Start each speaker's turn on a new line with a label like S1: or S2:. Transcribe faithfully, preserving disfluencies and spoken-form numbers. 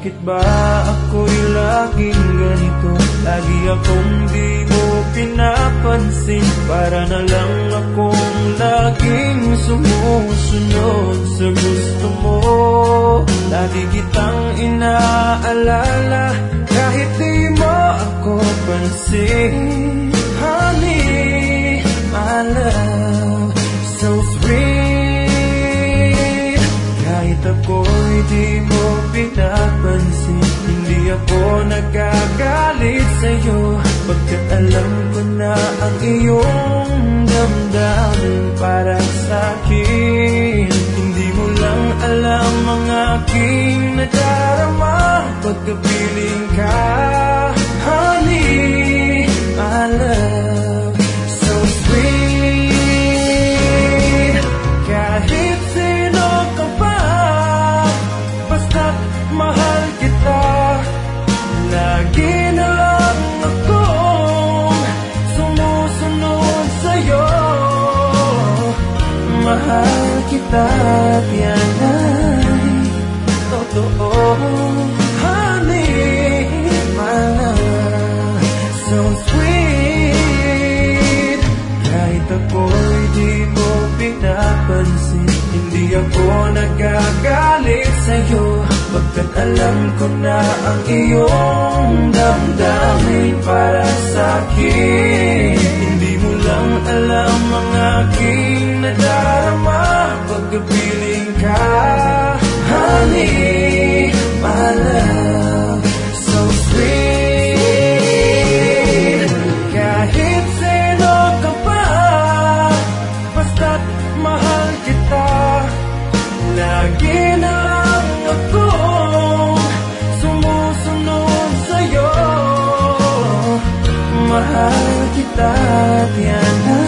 S1: Bakit ba ako'y laging ganito? Lagi akong di mo pinapansin. Para na lang akong laging sumusunod sa gusto mo. Lagi kitang inaalala kahit di mo ako pansin. Honey, my love, so sweet. Kahit ako'y di mo pinapansin, hindi ako nagagalit sa'yo, pagkat alam ko na ang iyong damdamin para sa'kin. Hindi mo lang alam ang aking nadarama pagkapiling ka. Honey, my love, so sweet. Kahit sino ka pa, basta't mahal kita. Lagi na lang akong sumusunod sa'yo. Mahal kita at yan ay totoo. Honey, my love, so sweet. Kahit ako'y di mo pinapansin, hindi ako nagagalit sa'yo, pagkat alam ko na ang iyong damdamin para sa'kin. Hindi mo lang alam ang aking nadarama pagkapiling ka. Honey, my love, so sweet. Kahit sino ka pa, basta't mahal kita. Lagi na lang akong sumusunod sa'yo. Mahal kita at yan